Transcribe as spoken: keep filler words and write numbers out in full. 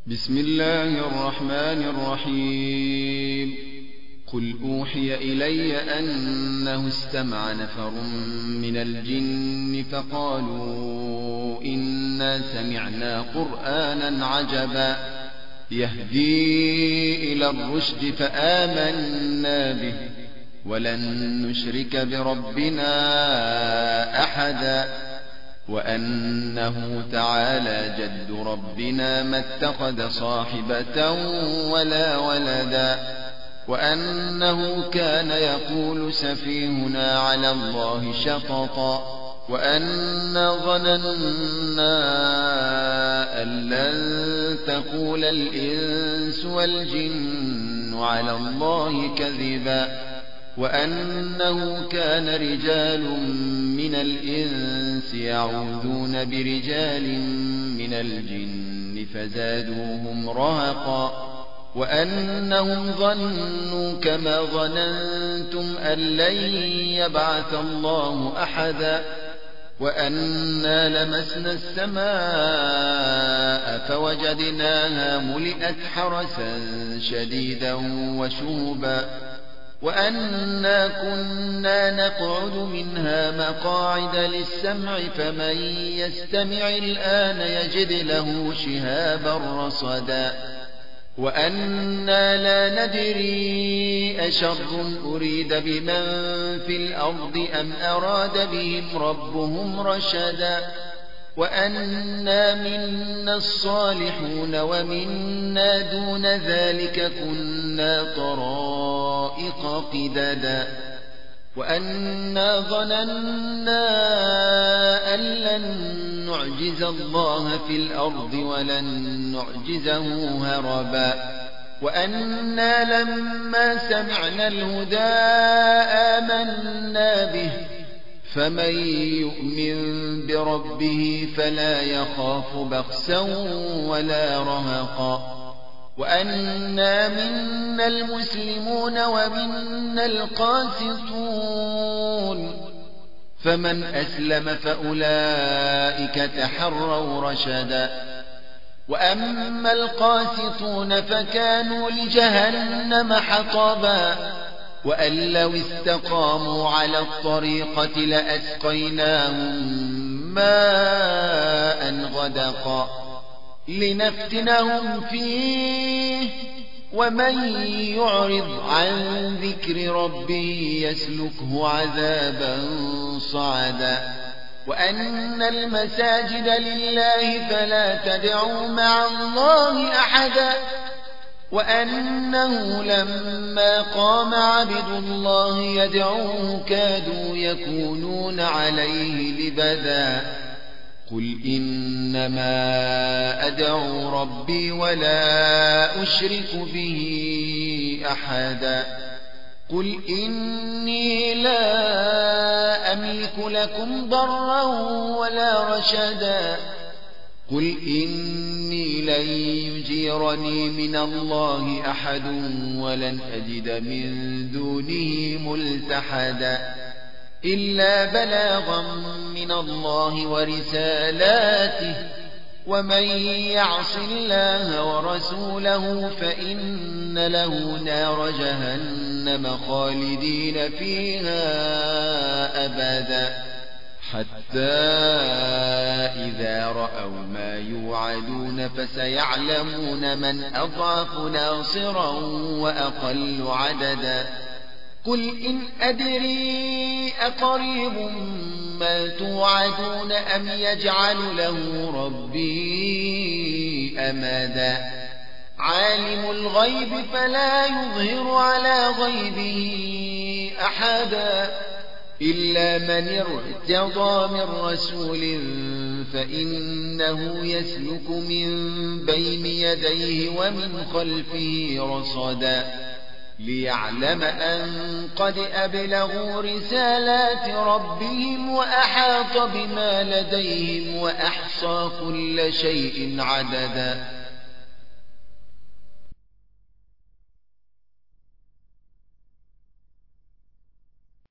بسم الله الرحمن الرحيم قل أوحي إلي أنه استمع نفر من الجن فقالوا إنا سمعنا قرآنا عجبا يهدي إلى الرشد فآمنا به ولن نشرك بربنا أحدا وأنه تعالى جد ربنا ما اتخذ صاحبة ولا ولدا وأنه كان يقول سفيهنا على الله شططا وأنا ظننا أن لن تقول الإنس والجن على الله كذبا وأنه كان رجال من الإنس يعوذون برجال من الجن فزادوهم رهقا وأنهم ظنوا كما ظننتم أن لن يبعث الله أحدا وأنا لمسنا السماء فوجدناها ملئت حرسا شديدا وشهبا وأنا كنا نقعد منها مقاعد للسمع فمن يستمع الآن يجد له شهابا رصدا وأنا لا ندري أشر أريد بمن في الأرض أم أراد بهم ربهم رشدا وأنا منا الصالحون ومنا دون ذلك كنا طرائق قددا وأنا ظننا أن لن نعجز الله في الأرض ولن نعجزه هربا وأنا لما سمعنا الهدى آمنا به فمن يؤمن بربه فلا يخاف بخسا ولا رهقا وأنا منا المسلمون ومنا القاسطون فمن أسلم فأولئك تحروا رشدا وأما القاسطون فكانوا لجهنم حطبا وأن لو استقاموا على الطريقة لأسقيناهم ماء غدقا لنفتنهم فيه ومن يعرض عن ذكر ربه يسلكه عذابا صعدا وأن المساجد لله فلا تدعوا مع الله أحدا وأنه لما قام عبد الله يدعوه كادوا يكونون عليه لبدا قل إنما أدعو ربي ولا أشرك به أحدا قل إني لا أملك لكم ضرا ولا رشدا قل إني لن يجيرني من الله أحد ولن أجد من دونه ملتحدا إلا بلاغا من الله ورسالاته ومن يعص الله ورسوله فإن له نار جهنم خالدين فيها أبدا حتى إذا رأوا ما يوعدون فسيعلمون من أضعف ناصرا وأقل عددا قل إن أدري أقريب ما توعدون أم يجعل له ربي أمدا عالم الغيب فلا يظهر على غيبه أحدا إلا من ارتضى من رسول فإنه يسلك من بين يديه ومن خلفه رصدا ليعلم أن قد أبلغوا رسالات ربهم وأحاط بما لديهم وأحصى كل شيء عددا